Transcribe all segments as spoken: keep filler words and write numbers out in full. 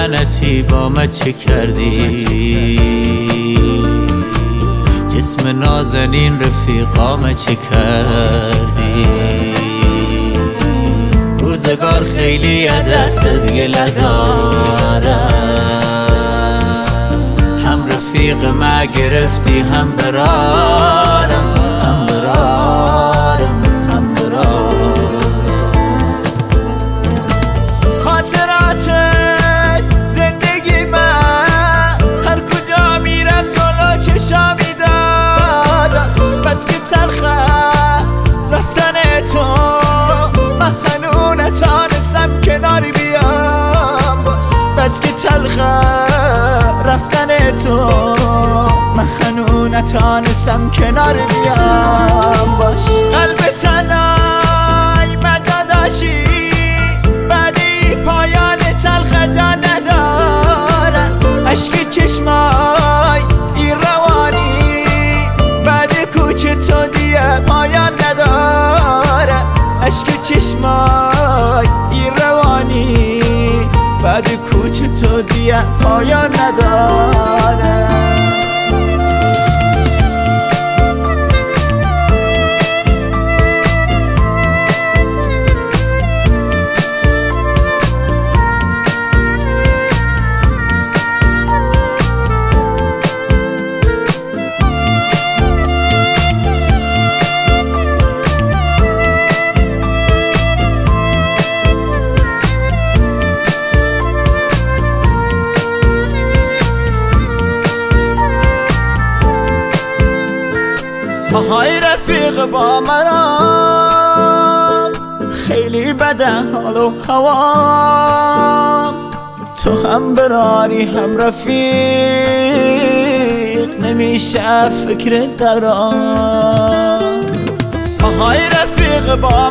لعنتی با من چه کردی؟ جسم نازنین رفیقام چه کردی؟ روزگار خیلی دست گله دارم، هم رفیق ما گرفتی هم برارم، هم برارم، هم برارم. خاطراتت زندگی من، هر کجا میرم جلو چشامی دادم. بس که تلخه رفتن تو، من هنو نتانستم کناری بیام باش. بس که تلخه رفتن تو، من هنو نتانستم کناری بیام باش. قلب تنهای من داداشی، بعدی پایان تلخ جا نداره. عشق چشمای ای روانی، بعد کوچ تو دیگه پایان نداره. عشق چشمای ای روانی، بعد کوچ تو دیگه پایان نداره. آهای رفیق با منم، خیلی بده حال و هوام. تو هم براری هم رفیق، نمیشه فکر درام. آهای رفیق با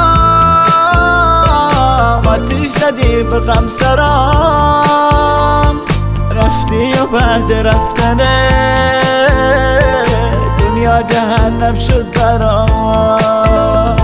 منم، آتیش زدی به غم سرام. رفتی و بعد رفتنه دنیا جهنم شد برام.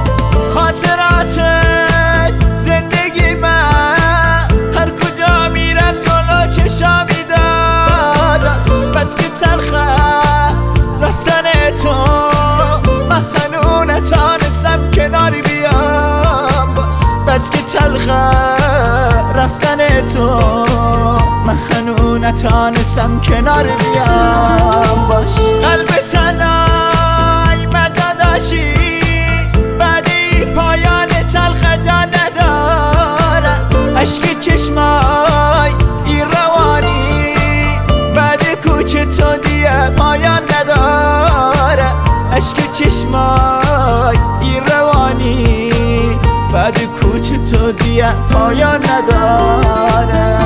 خاطراتت زندگی من، هر کجا میرم جلو چشامی دادم. بس که تلخه رفتن تو، من هنو نتانستم کناری بیام باش. بس که تلخه رفتن تو، من هنو نتانستم کناری بیام باش. قلب تنهای من داداشی، بعدی پایان تلخ جا نداره. عشق چشمای ای روانی، بعد کوچ تو دیگه پایان نداره. عشق چشمای ای روانی، بعد کوچ تو دیگه پایان نداره.